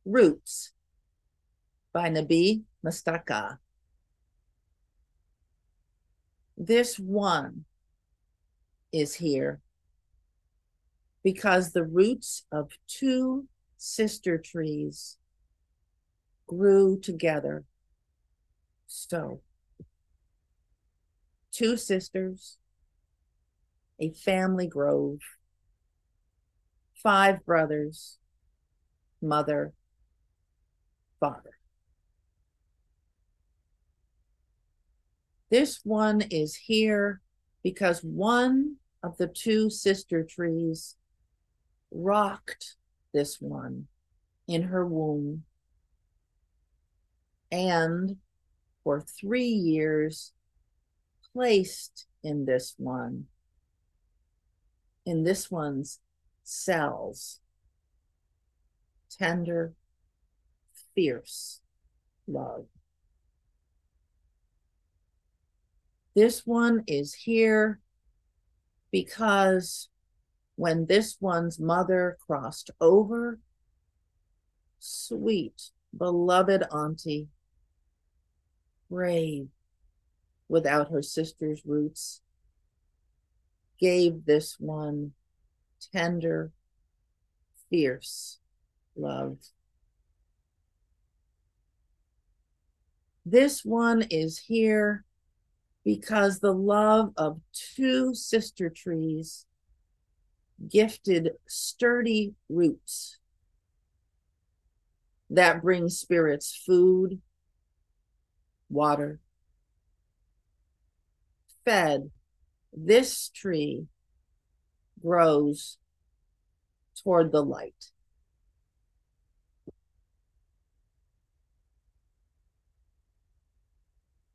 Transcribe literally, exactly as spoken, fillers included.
Roots by Nabi Mustaka. This one is here because the roots of two sister trees grew together. So, two sisters, a family grove, five brothers, mother, father. This one is here because one of the two sister trees rocked this one in her womb, and for three years placed in this one, in this one's cells, tender, fierce love. This one is here because when this one's mother crossed over, sweet, beloved auntie, brave without her sister's roots, gave this one tender, fierce love. This one is here because the love of two sister trees gifted sturdy roots that bring spirits food, water, fed. This tree grows toward the light.